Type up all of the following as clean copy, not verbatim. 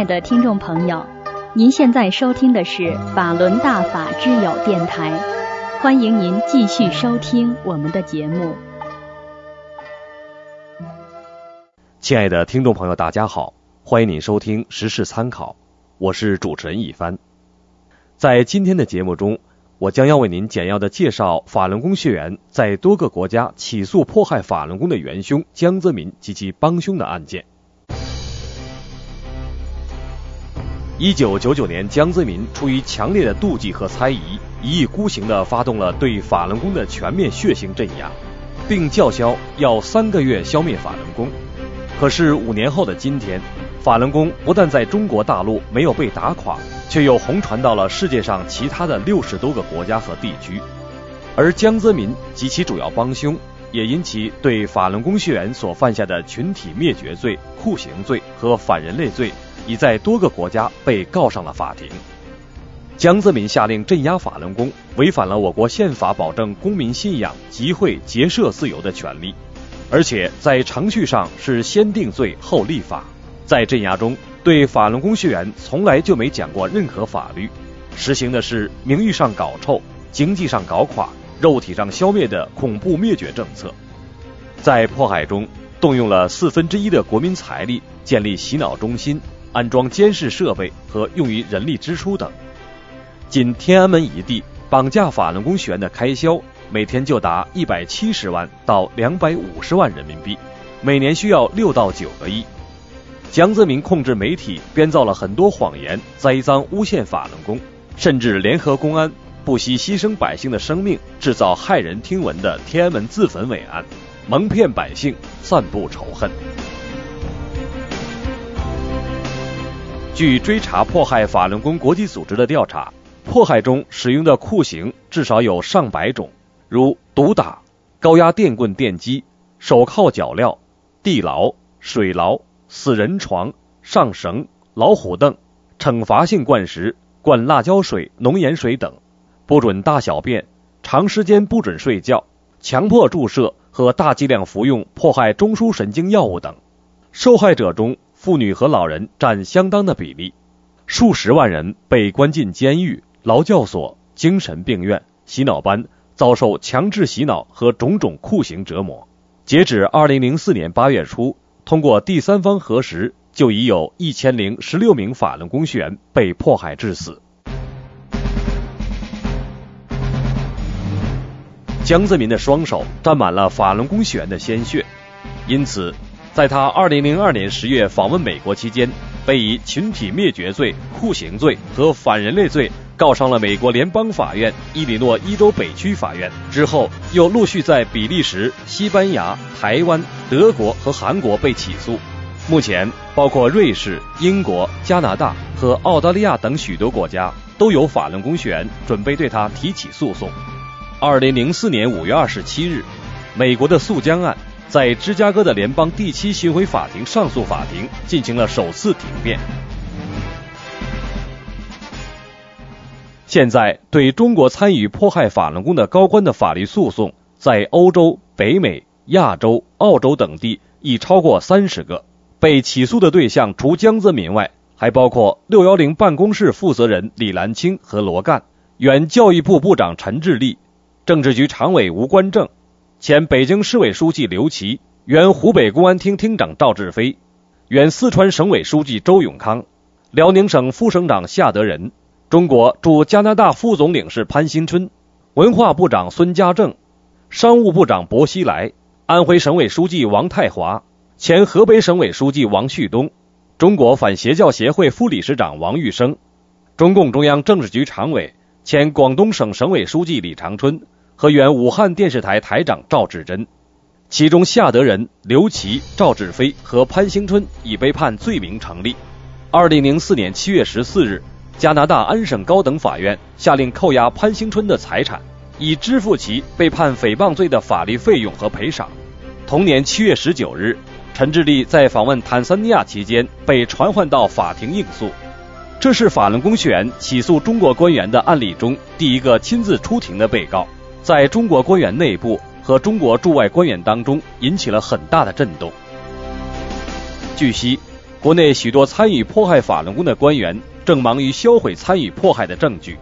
爱的听众朋友，您现在收听的是法轮大法之友电台，欢迎您继续收听我们的节目。 亲爱的听众朋友，大家好，欢迎您收听时事参考，我是主持人一帆。在今天的节目中，我将要为您简要的介绍法轮功学员在多个国家起诉迫害法轮功的元凶江泽民及其帮凶的案件。1999年，江泽民出于强烈的妒忌和猜疑，一意孤行地发动了对法轮功的全面血腥镇压，并叫嚣要3个月消灭法轮功。可是5年后的今天，法轮功不但在中国大陆没有被打垮，却又红传到了世界上其他的60多个国家和地区。而江泽民及其主要帮凶也因其对法轮功学员所犯下的群体灭绝罪、酷刑罪和反人类罪，已在多个国家被告上了法庭。江泽民下令镇压法轮功，违反了我国宪法保证公民信仰、集会、结社自由的权利，而且在程序上是先定罪后立法。在镇压中，对法轮功学员从来就没讲过任何法律，实行的是名誉上搞臭、经济上搞垮、肉体上消灭的恐怖灭绝政策。在迫害中，动用了1/4的国民财力，建立洗脑中心，安装监视设备和用于人力支出等。仅天安门一地绑架法轮功学员的开销，每天就达170万到250万人民币，每年需要6到9个亿。江泽民控制媒体，编造了很多谎言，栽赃诬陷法轮功，甚至联合公安不惜牺牲百姓的生命，制造骇人听闻的天安门自焚伪案，蒙骗百姓，散布仇恨。据追查迫害法轮功国际组织的调查，迫害中使用的酷刑至少有上百种，如毒打、高压电棍电击、手铐脚镣、地牢、水牢、死人床、上绳、老虎凳、惩罚性灌食、灌辣椒水、浓盐水等，不准大小便、长时间不准睡觉、强迫注射和大剂量服用迫害中枢神经药物等。受害者中，妇女和老人占相当的比例，数十万人被关进监狱、劳教所、精神病院、洗脑班，遭受强制洗脑和种种酷刑折磨。截止2004年8月初，通过第三方核实，就已有1016名法轮功学员被迫害致死。江泽民的双手沾满了法轮功学员的鲜血，因此在他2002年10月访问美国期间，被以群体灭绝罪、酷刑罪和反人类罪告上了美国联邦法院、伊利诺伊州北区法院，之后又陆续在比利时、西班牙、台湾、德国和韩国被起诉。目前包括瑞士、英国、加拿大和澳大利亚等许多国家都有法轮功学员准备对他提起诉讼。2004年5月27日，美国的诉江案在芝加哥的联邦第7巡回法庭上诉法庭进行了首次庭辩。现在对中国参与迫害法轮功的高官的法律诉讼，在欧洲、北美、亚洲、澳洲等地已超过30个。被起诉的对象除江泽民外，还包括610办公室负责人李兰清和罗干，原教育部部长陈志立，政治局常委吴官正，前北京市委书记刘奇，原湖北公安厅厅长赵志飞，原四川省委书记周永康，辽宁省副省长夏德仁，中国驻加拿大副总领事潘新春，文化部长孙家正，商务部长薄熙来，安徽省委书记王太华，前河北省委书记王旭东，中国反邪教协会副理事长王玉生，中共中央政治局常委、前广东省省委书记李长春和原武汉电视台台长赵志珍。其中夏德仁、刘奇、赵志飞和潘兴春已被判罪名成立。2004年7月14日，加拿大安省高等法院下令扣押潘兴春的财产，以支付其被判诽谤罪的法律费用和赔偿。同年7月19日，陈志立在访问坦桑尼亚期间被传唤到法庭应诉。这是法轮功学员起诉中国官员的案例中第一个亲自出庭的被告，在中国官员内部和中国驻外官员当中引起了很大的震动。据悉， 国内许多参与迫害法轮功的官员正忙于销毁参与迫害的证据。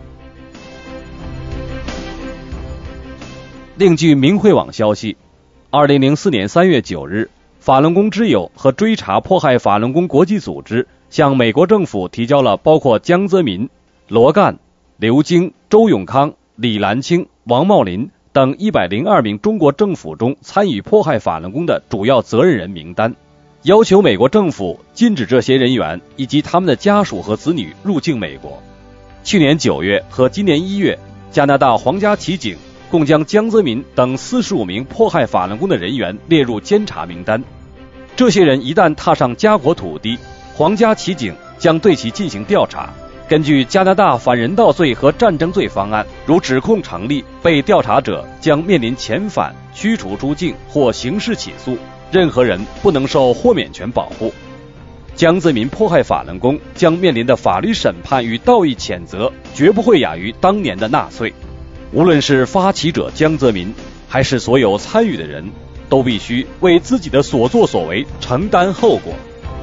另据明慧网消息，2004年3月9日，法轮功之友和追查迫害法轮功国际组织向美国政府提交了包括江泽民、罗干、刘京、周永康、李兰清、王茂林等102名中国政府中参与迫害法轮功的主要责任人名单，要求美国政府禁止这些人员以及他们的家属和子女入境美国。去年9月和今年1月，加拿大皇家骑警共将江泽民等45名迫害法轮功的人员列入监察名单。这些人一旦踏上家国土地，皇家骑警将对其进行调查。根据加拿大反人道罪和战争罪方案，如指控成立，被调查者将面临遣返、驱逐出境或刑事起诉，任何人不能受豁免权保护。江泽民迫害法轮功将面临的法律审判与道义谴责绝不会亚于当年的纳粹。无论是发起者江泽民，还是所有参与的人，都必须为自己的所作所为承担后果。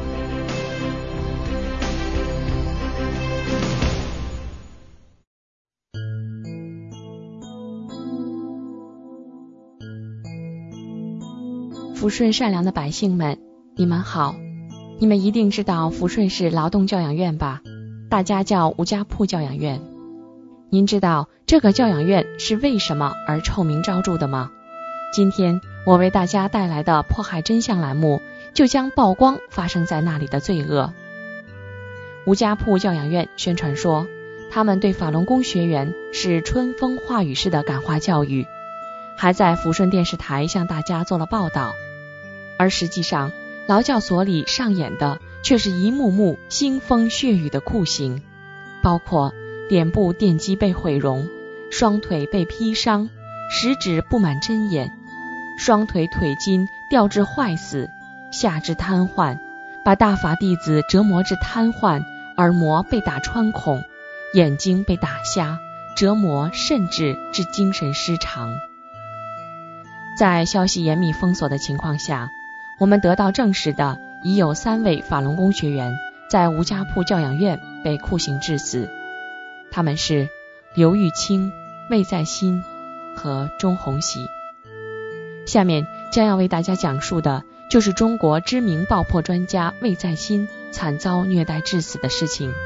抚顺善良的百姓们，你们好。你们一定知道抚顺市劳动教养院吧？大家叫吴家铺教养院。您知道这个教养院是为什么而臭名昭著的吗？今天我为大家带来的迫害真相栏目，就将曝光发生在那里的罪恶。吴家铺教养院宣传说，他们对法轮功学员是春风化雨式的感化教育，还在抚顺电视台向大家做了报道。而实际上，劳教所里上演的却是一幕幕腥风血雨的酷刑，包括脸部电击被毁容，双腿被劈伤，食指布满针眼，双腿腿筋吊至坏死，下肢瘫痪，把大法弟子折磨至瘫痪，耳膜被打穿孔，眼睛被打瞎，折磨甚至致精神失常。在消息严密封锁的情况下，我们得到证实的已有3位法轮功学员在吴家铺教养院被酷刑致死，他们是刘玉清、魏在新和钟红喜。下面将要为大家讲述的就是中国知名爆破专家魏在新惨遭虐待致死的事情。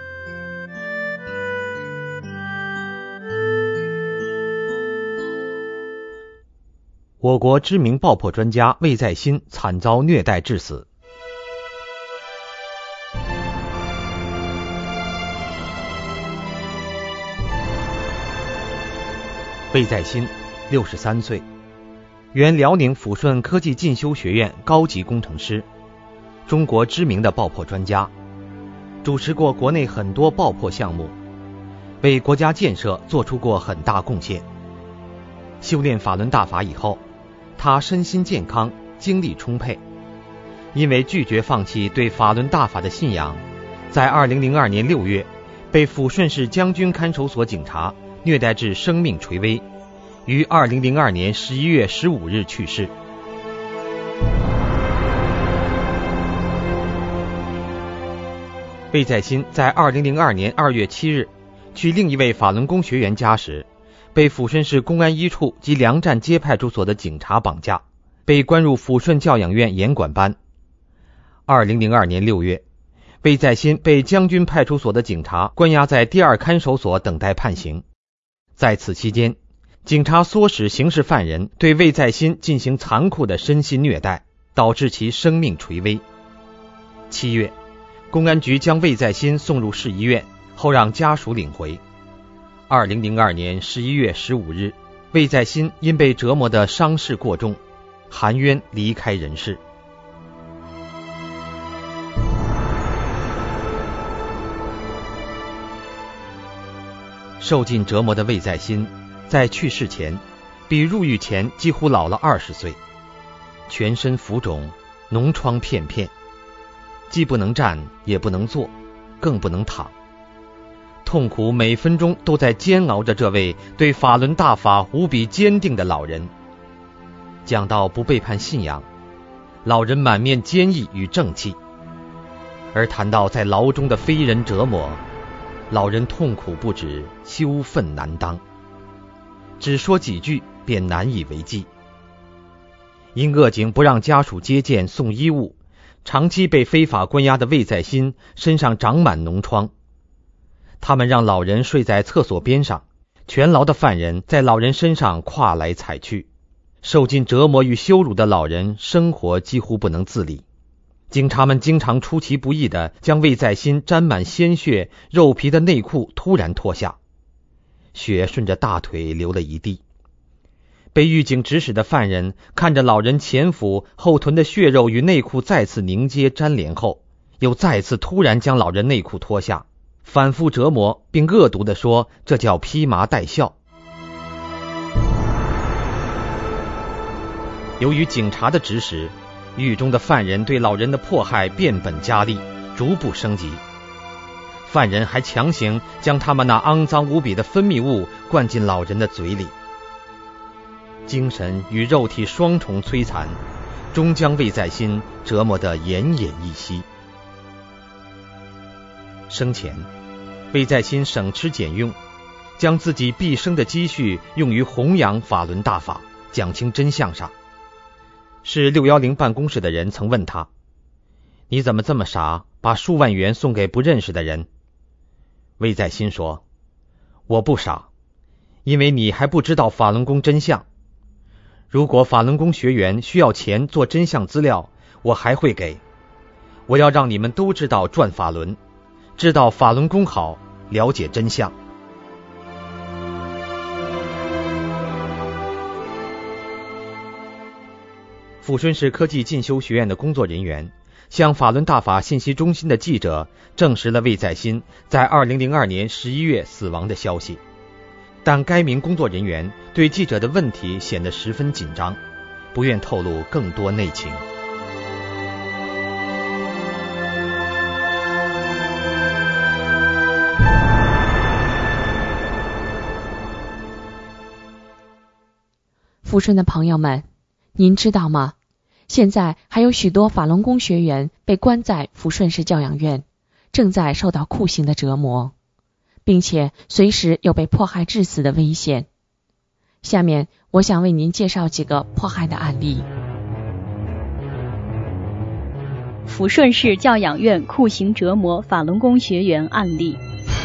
我国知名爆破专家魏在新惨遭虐待致死。魏在新63岁，原辽宁抚顺科技进修学院高级工程师，中国知名的爆破专家，主持过国内很多爆破项目，为国家建设做出过很大贡献。修炼法轮大法以后，他身心健康，精力充沛。因为拒绝放弃对法轮大法的信仰，在2002年6月被抚顺市将军看守所警察虐待至生命垂危，于2002年11月15日去世。魏在新在2002年2月7日去另一位法轮功学员家时，被抚顺市公安一处及粮站街派出所的警察绑架，被关入抚顺教养院严管班。2002年6月，魏在新被将军派出所的警察关押在第2看守所等待判刑。在此期间，警察唆使刑事犯人对魏在新进行残酷的身心虐待，导致其生命垂危。7月，公安局将魏在新送入市医院，后让家属领回。2002年11月15日，魏在新因被折磨的伤势过重，含冤离开人世。受尽折磨的魏在新在去世前比入狱前几乎老了20岁，全身浮肿，脓疮片片，既不能站，也不能坐，更不能躺，痛苦每分钟都在煎熬着这位对法轮大法无比坚定的老人。讲到不背叛信仰，老人满面坚毅与正气， 而谈到在牢中的非人折磨，老人痛苦不止，羞愤难当，只说几句便难以为继。因恶警不让家属接见送衣物，长期被非法关押的魏在新身上长满脓疮。他们让老人睡在厕所边上，全牢的犯人在老人身上跨来踩去，受尽折磨与羞辱的老人生活几乎不能自理。警察们经常出其不意地将魏在新沾满鲜血肉皮的内裤突然脱下，血顺着大腿流了一地。被狱警指使的犯人看着老人前腹后臀的血肉与内裤再次凝结粘连后，又再次突然将老人内裤脱下，反复折磨，并恶毒地说这叫披麻戴孝。由于警察的指使，狱中的犯人对老人的迫害变本加厉，逐步升级。犯人还强行将他们那肮脏无比的分泌物灌进老人的嘴里。精神与肉体双重摧残，终将魏在新折磨得奄奄一息。生前，魏在新省吃俭用，将自己毕生的积蓄用于弘扬法轮大法，讲清真相上。是610办公室的人曾问他：你怎么这么傻，把数万元送给不认识的人？魏在新说：我不傻，因为你还不知道法轮功真相。如果法轮功学员需要钱做真相资料，我还会给。我要让你们都知道转法轮，知道法轮功好，了解真相。抚顺市科技进修学院的工作人员向法轮大法信息中心的记者证实了魏在新在2002年11月死亡的消息，但该名工作人员对记者的问题显得十分紧张，不愿透露更多内情。 抚顺的朋友们，您知道吗？现在还有许多法轮功学员被关在抚顺市教养院，正在受到酷刑的折磨，并且随时有被迫害致死的危险。下面我想为您介绍几个迫害的案例。 抚顺市教养院酷刑折磨法轮功学员案例。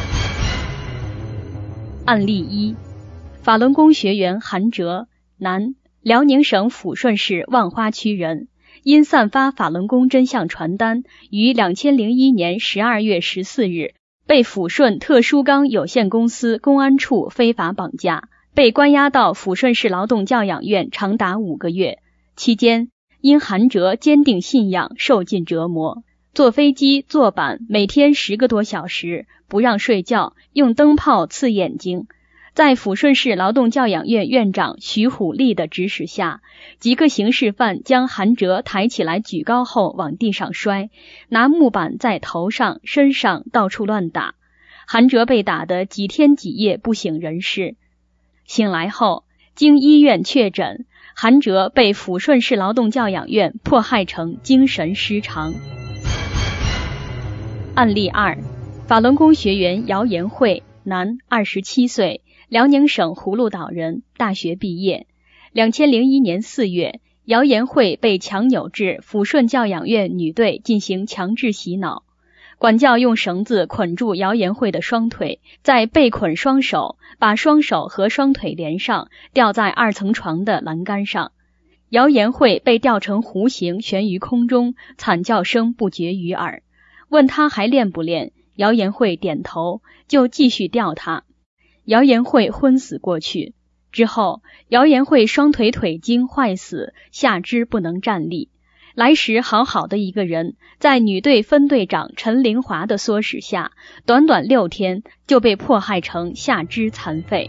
案例1，法轮功学员韩哲，男，辽宁省抚顺市万花区人，因散发法轮功真相传单，于2001年12月14日被抚顺特殊钢有限公司公安处非法绑架，被关押到抚顺市劳动教养院长达5个月。期间，因韩哲坚定信仰，受尽折磨，坐飞机坐板每天10个多小时，不让睡觉，用灯泡刺眼睛。在抚顺市劳动教养院院长徐虎立的指使下，几个刑事犯将韩哲抬起来举高后往地上摔，拿木板在头上、身上到处乱打。韩哲被打得几天几夜不省人事。醒来后，经医院确诊，韩哲被抚顺市劳动教养院迫害成精神失常。案例2，法轮功学员姚延慧，男，27岁，辽宁省葫芦岛人，大学毕业。2001年4月，姚延慧被强扭至抚顺教养院女队进行强制洗脑，管教用绳子捆住姚延慧的双腿，再背捆双手，把双手和双腿连上，吊在2层床的栏杆上。姚延慧被吊成弧形悬于空中，惨叫声不绝于耳。问他还练不练，姚延慧点头，就继续吊他。姚延慧昏死过去。之后，姚延慧双腿腿筋坏死，下肢不能站立。来时好好的一个人，在女队分队长陈凌华的唆使下，短短6天就被迫害成下肢残废。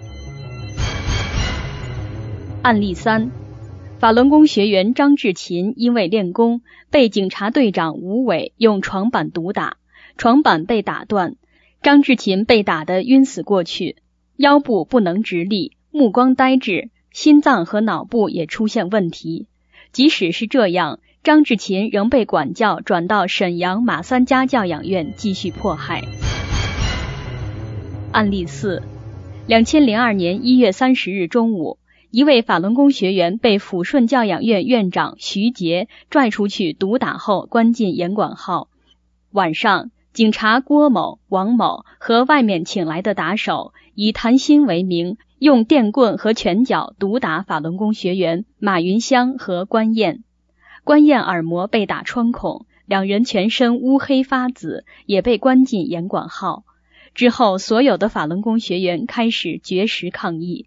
案例3，法轮功学员张志勤因为练功，被警察队长吴伟用床板毒打，床板被打断，张志勤被打得晕死过去，腰部不能直立，目光呆滞，心脏和脑部也出现问题。 即使是这样，张志勤仍被管教转到沈阳马三家教养院继续迫害。案例4 2002年1月30日中午，一位法轮功学员被抚顺教养院院长徐杰拽出去毒打后关进严管号。晚上，警察郭某、王某和外面请来的打手以谈心为名，用电棍和拳脚毒打法轮功学员马云香和关燕。关燕耳膜被打穿孔，两人全身乌黑发紫，也被关进严管号。之后，所有的法轮功学员开始绝食抗议。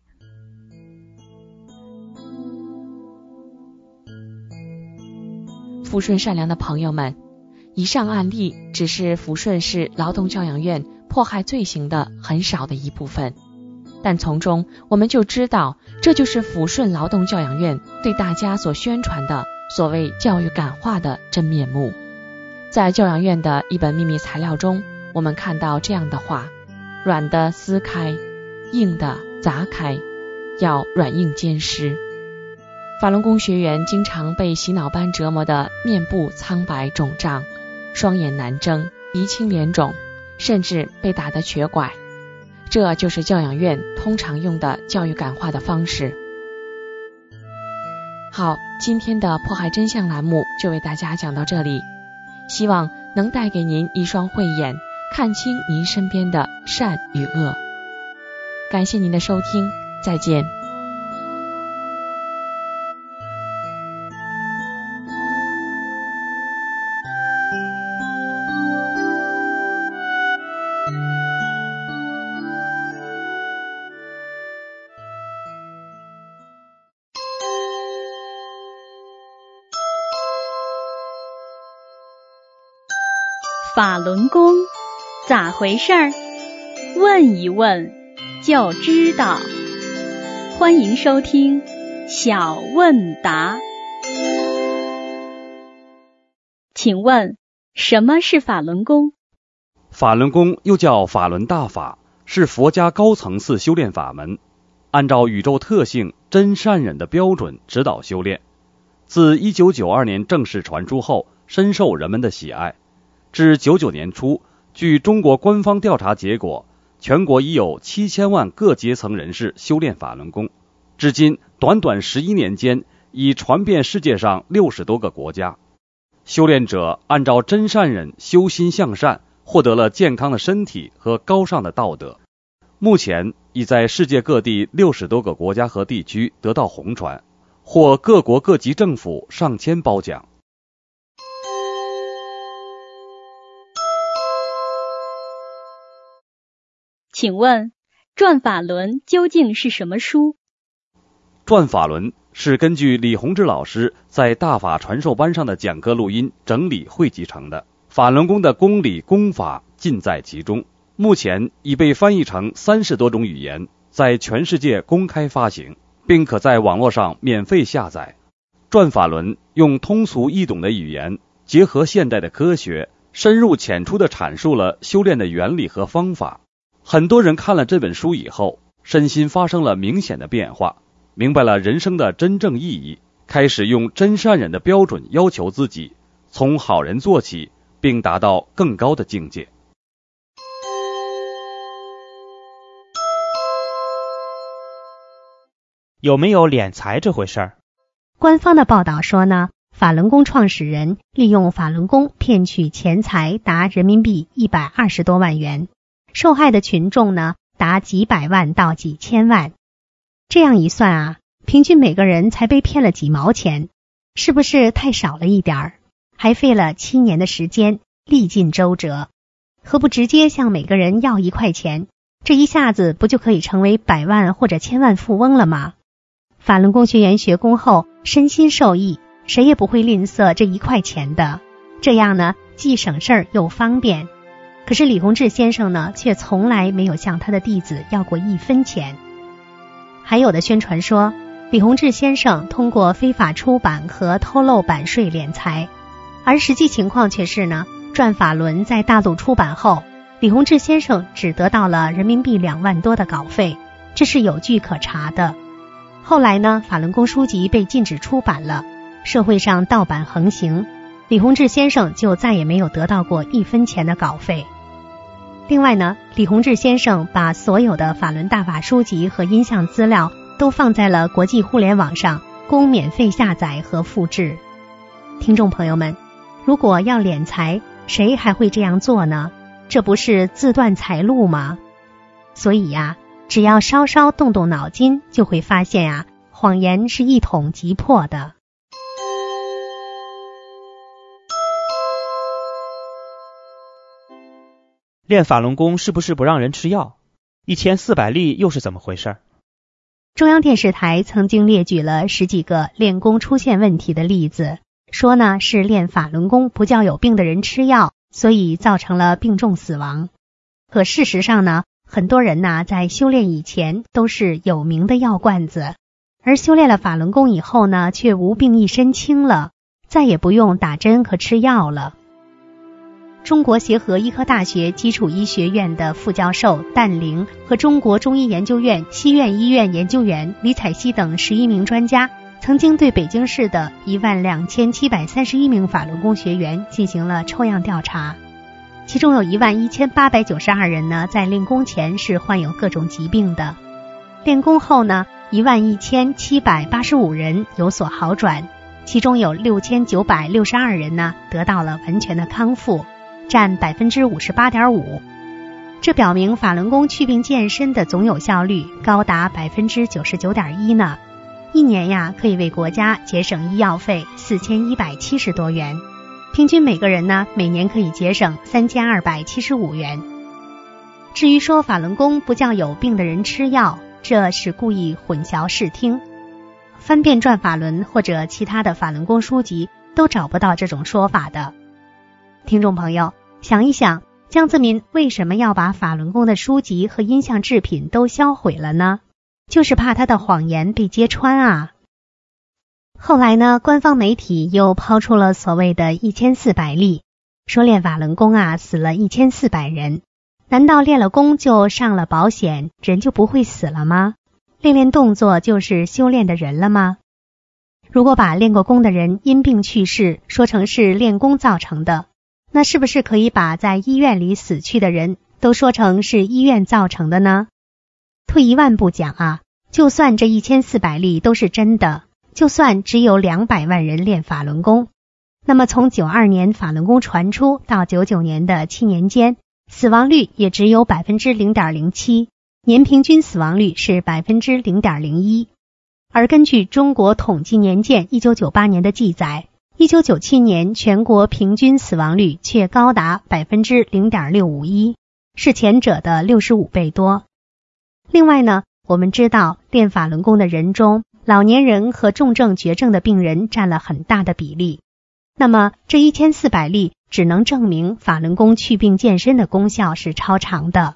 抚顺善良的朋友们，以上案例只是抚顺市劳动教养院迫害罪行的很少的一部分，但从中我们就知道，这就是抚顺劳动教养院对大家所宣传的所谓教育感化的真面目。在教养院的一本秘密材料中，我们看到这样的话：软的撕开，硬的砸开，要软硬兼施。法轮功学员经常被洗脑般折磨的面部苍白肿胀，双眼难睁，鼻青脸肿，甚至被打得瘸拐。这就是教养院通常用的教育感化的方式。好，今天的迫害真相栏目就为大家讲到这里，希望能带给您一双慧眼，看清您身边的善与恶。感谢您的收听，再见。 法轮功咋回事儿？问一问就知道。欢迎收听小问答。请问什么是法轮功？ 法轮功又叫法轮大法，是佛家高层次修炼法门，按照宇宙特性真善忍的标准指导修炼。自1992年正式传出后，深受人们的喜爱。至99年初，据中国官方调查结果，全国已有7000万各阶层人士修炼法轮功，至今短短11年间，已传遍世界上60多个国家。修炼者按照真善忍修心向善，获得了健康的身体和高尚的道德。目前已在世界各地60多个国家和地区得到红传，获各国各级政府上千褒奖。 请问转法轮究竟是什么书？ 转法轮是根据李洪志老师在大法传授班上的讲课录音整理汇集成的，法轮功的功理功法尽在其中，目前已被翻译成30多种语言，在全世界公开发行，并可在网络上免费下载。转法轮用通俗易懂的语言，结合现代的科学，深入浅出地阐述了修炼的原理和方法。很多人看了这本书以后，身心发生了明显的变化，明白了人生的真正意义，开始用真善忍的标准要求自己，从好人做起，并达到更高的境界。 有没有敛财这回事儿？ 官方的报道说呢，法轮功创始人利用法轮功骗取钱财达人民币120多万元，受害的群众呢达几百万到几千万。这样一算啊，平均每个人才被骗了几毛钱，是不是太少了一点儿？还费了7年的时间，历尽周折，何不直接向每个人要1块钱？这一下子不就可以成为百万或者千万富翁了吗？法轮功学员学功后身心受益，谁也不会吝啬这1块钱的，这样呢既省事儿又方便。可是李洪志先生呢，却从来没有向他的弟子要过1分钱。还有的宣传说，李洪志先生通过非法出版和偷漏版税敛财，而实际情况却是呢，转法轮在大陆出版后，李洪志先生只得到了人民币2万多的稿费，这是有据可查的。后来呢，法轮功书籍被禁止出版了， 社会上盗版横行，李洪志先生就再也没有得到过1分钱的稿费。另外呢，李洪志先生把所有的法轮大法书籍和音像资料都放在了国际互联网上，供免费下载和复制。听众朋友们，如果要敛财，谁还会这样做呢？这不是自断财路吗？所以呀，只要稍稍动动脑筋，就会发现呀，谎言是一统即破的。 练法轮功是不是不让人吃药？1400例又是怎么回事？ 中央电视台曾经列举了10几个练功出现问题的例子，说呢是练法轮功不叫有病的人吃药，所以造成了病重死亡。可事实上呢，很多人呢在修炼以前都是有名的药罐子，而修炼了法轮功以后呢，却无病一身轻了，再也不用打针和吃药了。中国协和医科大学基础医学院的副教授但玲和中国中医研究院西苑医院研究员李彩希等11名专家，曾经对北京市的12731名法轮功学员进行了抽样调查，其中有11892人呢，在练功前是患有各种疾病的，练功后呢，11785人有所好转，其中有6962人呢得到了完全的康复，占 58.5%。 这表明法轮功祛病健身的总有效率高达 99.1% 呢。一年呀，可以为国家节省医药费4170多元，平均每个人呢，每年可以节省3275元。至于说法轮功不叫有病的人吃药，这是故意混淆视听。翻遍转法轮或者其他的法轮功书籍都找不到这种说法的。听众朋友，想一想，江泽民为什么要把法轮功的书籍和音像制品都销毁了呢？就是怕他的谎言被揭穿啊。后来呢，官方媒体又抛出了所谓的1400例，说练法轮功啊死了1400人。难道练了功就上了保险，人就不会死了吗？练动作就是修炼的人了吗？如果把练过功的人因病去世说成是练功造成的，那是不是可以把在医院里死去的人都说成是医院造成的呢？退一万步讲啊，就算这1400例都是真的，就算只有200万人练法轮功，那么从92年法轮功传出到99年的7年间，死亡率也只有 0.07%， 年平均死亡率是 0.01%。 而根据中国统计年鉴1998年的记载，1997年全国平均死亡率却高达 0.651%， 是前者的65倍多。另外呢，我们知道练法轮功的人中，老年人和重症绝症的病人占了很大的比例。那么这1400例只能证明法轮功祛病健身的功效是超常的。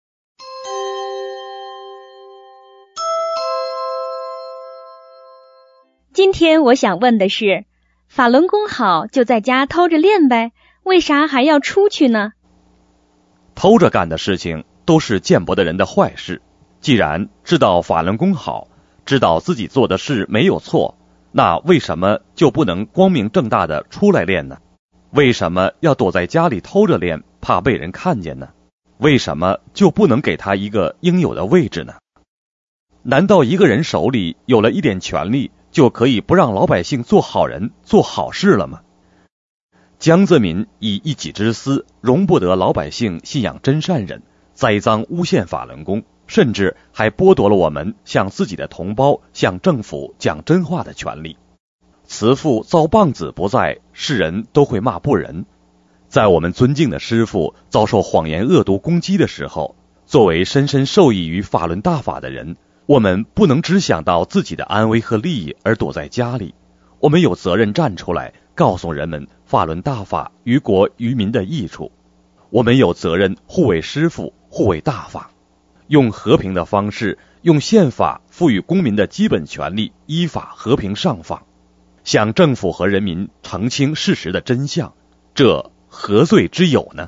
今天我想问的是，法轮功好就在家偷着练呗，为啥还要出去呢？ 偷着干的事情都是见薄的人的坏事。既然知道法轮功好，知道自己做的事没有错，那为什么就不能光明正大的出来练呢？为什么要躲在家里偷着练，怕被人看见呢？为什么就不能给他一个应有的位置呢？难道一个人手里有了一点权力，就可以不让老百姓做好人、做好事了吗？江泽民以一己之私，容不得老百姓信仰真善人，栽赃诬陷法轮功，甚至还剥夺了我们向自己的同胞、向政府讲真话的权利。慈父遭棒子不在，世人都会骂不仁。在我们尊敬的师父遭受谎言恶毒攻击的时候，作为深深受益于法轮大法的人，我们不能只想到自己的安危和利益而躲在家里，我们有责任站出来，告诉人们法轮大法于国于民的益处。我们有责任护卫师父，护卫大法，用和平的方式，用宪法赋予公民的基本权利，依法和平上访，向政府和人民澄清事实的真相，这何罪之有呢？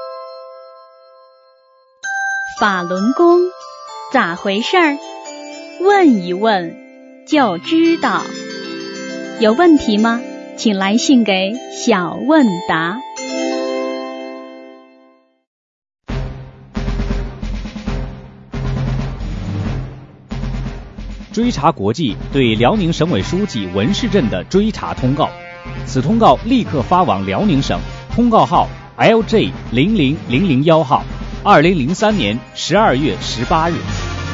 法轮功咋回事儿？ 问一问就知道。有问题吗？请来信给小问答。 追查国际对辽宁省委书记文世镇的追查通告，此通告立刻发往辽宁省，通告号 LJ00001 号，2003年12月18日。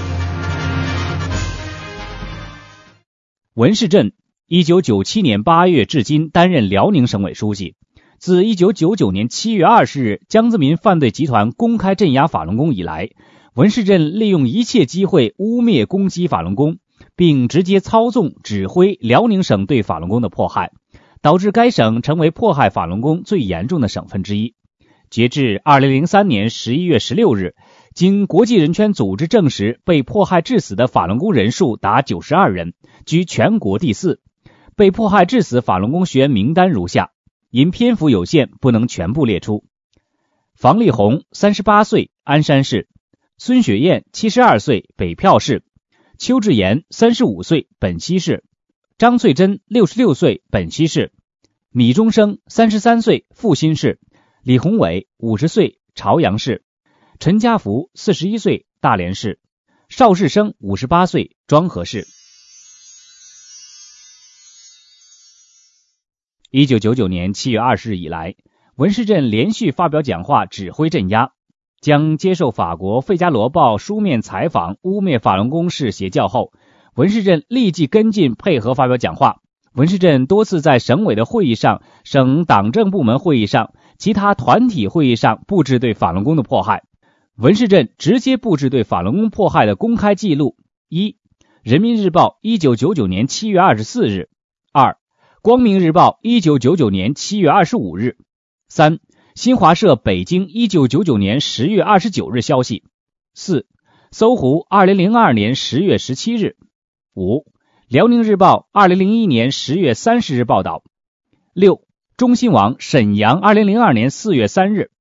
文世镇1997年8月至今担任辽宁省委书记。自1999年7月20日江泽民犯罪集团公开镇压法轮功以来，文世镇利用一切机会污蔑攻击法轮功，并直接操纵指挥辽宁省对法轮功的迫害，导致该省成为迫害法轮功最严重的省份之一。截至2003年11月16日，经国际人权组织证实，被迫害致死的法轮功人数达92人，居全国第4。被迫害致死法轮功学员名单如下，因篇幅有限，不能全部列出。房丽红38岁，鞍山市；孙雪燕72岁，北票市；邱志言35岁，本溪市；张翠珍66岁，本溪市；米中生33岁，阜新市；李宏伟50岁，朝阳市；陈家福41岁，大连市；邵世生58岁，庄河市。1999年7月20日以来，文世镇连续发表讲话指挥镇压，将接受法国《费加罗报》书面采访污蔑法轮功是邪教后，文世镇立即跟进配合发表讲话。文世镇多次在省委的会议上、省党政部门会议上、其他团体会议上布置对法轮功的迫害。文世镇直接布置对法轮功迫害的公开记录： 1. 人民日报1999年7月24日； 2. 光明日报1999年7月25日； 3. 新华社北京1999年10月29日消息； 4. 搜狐2002年10月17日； 5. 辽宁日报2001年10月30日报道； 6. 中新网沈阳2002年4月3日；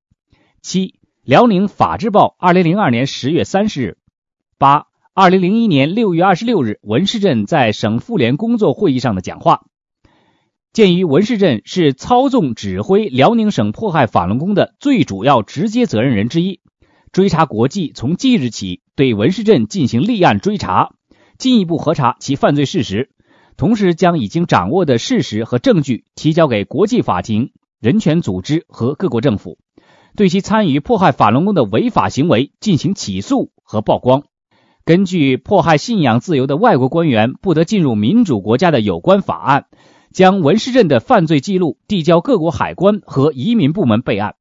7. 辽宁法制报2002年10月30日； 8. 2001年6月26日文世镇在省妇联工作会议上的讲话。鉴于文世镇是操纵指挥辽宁省迫害法轮功的最主要直接责任人之一，追查国际从即日起对文世镇进行立案追查，进一步核查其犯罪事实，同时将已经掌握的事实和证据提交给国际法庭、人权组织和各国政府，对其参与迫害法轮功的违法行为进行起诉和曝光。根据迫害信仰自由的外国官员不得进入民主国家的有关法案，将文世镇的犯罪记录递交各国海关和移民部门备案。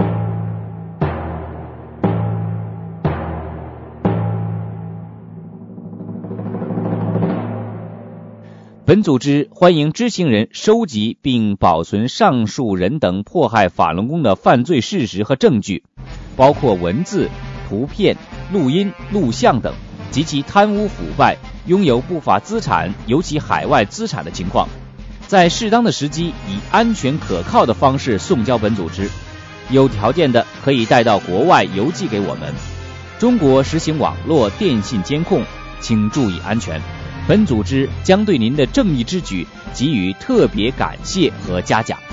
本组织欢迎知情人收集并保存上述人等迫害法轮功的犯罪事实和证据，包括文字、图片、录音、录像等，及其贪污腐败、拥有不法资产尤其海外资产的情况，在适当的时机以安全可靠的方式送交本组织，有条件的可以带到国外邮寄给我们。中国实行网络电信监控，请注意安全。本组织将对您的正义之举给予特别感谢和嘉奖。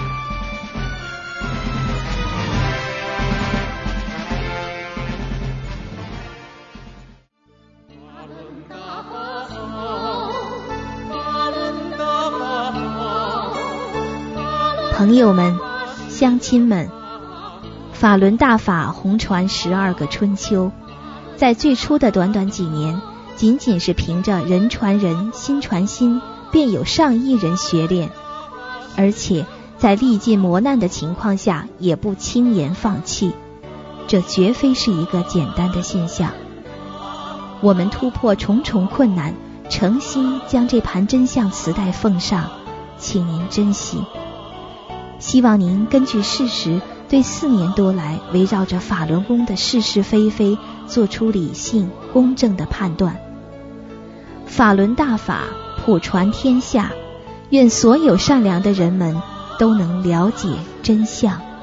朋友们，乡亲们，法轮大法红传12个春秋，在最初的短短几年，仅仅是凭着人传人心传心，便有上亿人学练，而且在历尽磨难的情况下也不轻言放弃，这绝非是一个简单的现象。我们突破重重困难，诚心将这盘真相磁带奉上，请您珍惜。希望您根据事实，对4年多来围绕着法轮功的是是非非做出理性公正的判断。法轮大法普传天下，愿所有善良的人们都能了解真相。